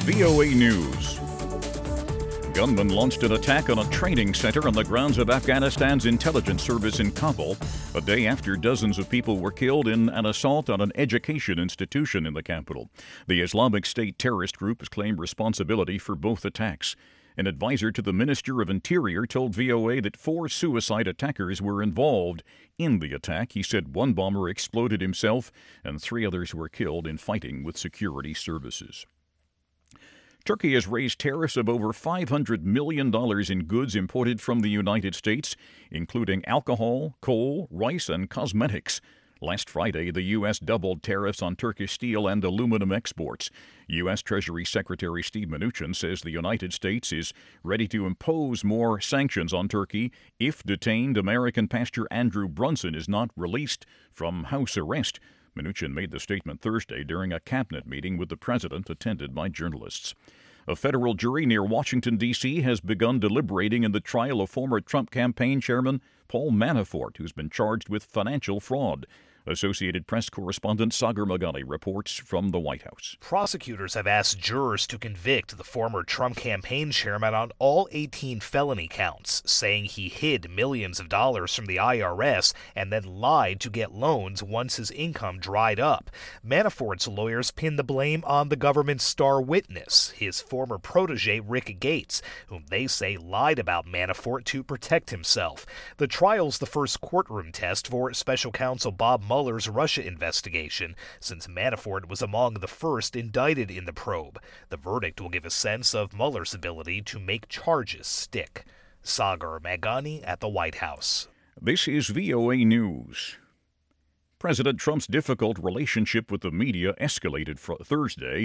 VOA News. Gunmen launched an attack on a training center on the grounds of Afghanistan's intelligence service in Kabul, a day after dozens of people were killed in an assault on an education institution in the capital. The Islamic State terrorist group has claimed responsibility for both attacks. An advisor to the Minister of Interior told VOA that 4 suicide attackers were involved in the attack. He said one bomber exploded himself and 3 others were killed in fighting with security services. Turkey has raised tariffs of over $500 million in goods imported from the United States, including alcohol, coal, rice, and cosmetics. Last Friday, the U.S. doubled tariffs on Turkish steel and aluminum exports. U.S. Treasury Secretary Steve Mnuchin says the United States is ready to impose more sanctions on Turkey if detained American pastor Andrew Brunson is not released from house arrest. Mnuchin made the statement Thursday during a cabinet meeting with the president attended by journalists. A federal jury near Washington, D.C. has begun deliberating in the trial of former Trump campaign chairman Paul Manafort, who's been charged with financial fraud. Associated Press correspondent Sagar Meghani reports from the White House. Prosecutors have asked jurors to convict the former Trump campaign chairman on all 18 felony counts, saying he hid millions of dollars from the IRS and then lied to get loans once his income dried up. Manafort's lawyers pinned the blame on the government's star witness, his former protege Rick Gates, whom they say lied about Manafort to protect himself. The trial's the first courtroom test for special counsel Bob Mueller's Russia investigation, since Manafort was among the first indicted in the probe. The verdict will give a sense of Mueller's ability to make charges stick. Sagar Meghani at the White House. This is VOA News. President Trump's difficult relationship with the media escalated Thursday